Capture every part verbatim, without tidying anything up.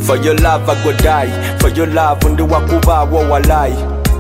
For your love I go die. For your love undi wakuba wo walai.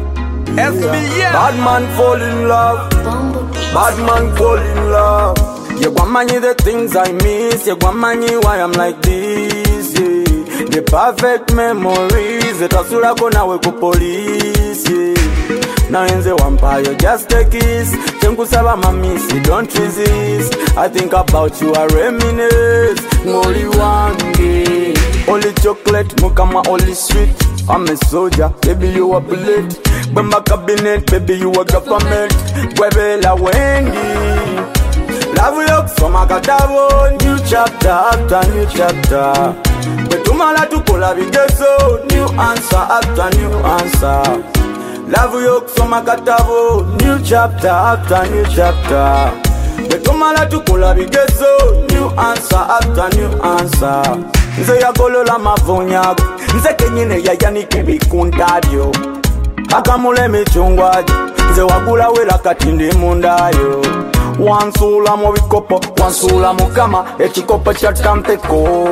F B M. Bad man fall in love. Bad man fall in love. You guamani the things I miss. You guamani why I'm like this. Yeah. The perfect memories. Etasura kona we ku police. Yeah. Now in the vampire just take kiss. Chenku saba mamisi don't resist. I think about you I reminisce. Ngoli wangi. Only chocolate mukama only sweet. I'm a soldier, baby you a bullet. Bamba cabinet, baby you a government. Gwebela wengi. Love you from a katabo. New chapter after new chapter. Betumala tu kola bigeso. New answer after new answer. Love you from a katabo. New chapter after new chapter. Betumala tu kola bigeso. New answer after new answer. Nze ya kolola mavonya. Nze kenyine ya yani kibikundabyo. Akamule michungwaji. Nze wagula wela katindi mundayo. Wansula mo bikopo, wansula mo kama. Echikopo cha tampeko.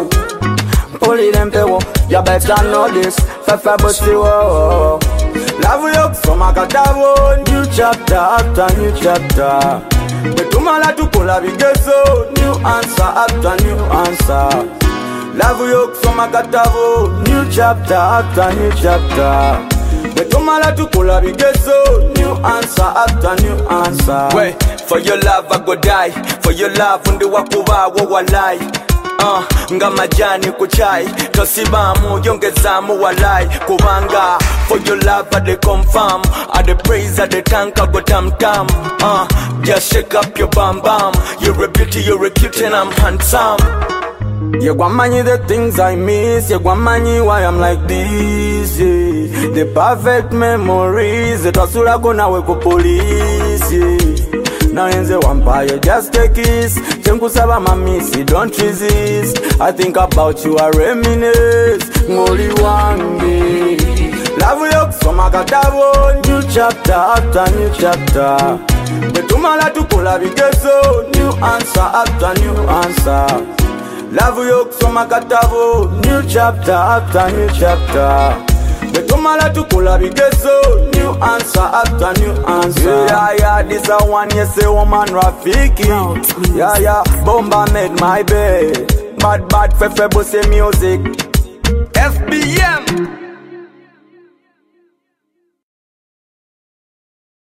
Pulile mpewo, ya better know this. Fefe bosi wo. Love you from a katabo. New chapter after new chapter. Betumala tukola bigeso. New answer after new answer. Love you from a katabo. New chapter after new chapter. Betumala tukola bigeso. New answer after new answer. Wait, for your love I go die. For your love undi wakuba wo walai. Uh, nga majani kuchai. Tosibamu yongezamu walai. Kubanga. For your love I de confirm. I de praise I de thank I go tam tam. Uh, just shake up your bam bam. You're a beauty, you're a cute and I'm handsome. You guamani the things I miss. You guamani why I'm like this. Yeah. The perfect memories. Etasura kona we ku police. Yeah. Now in the vampire just take kiss. Chenku saba mamisi don't resist. I think about you I reminisce. Ngoli wangi. Love you from a katabo. New chapter after new chapter. Betumala tukola bigeso. New answer after new answer. Love you from a katabo. New chapter after new chapter. Betumala tukola bigeso. New answer after new answer. Yeah, yeah, this a one yes a woman Rafiki. Yeah, yeah, Bomba made my bed. Bad, bad, fefe bose music. F B M.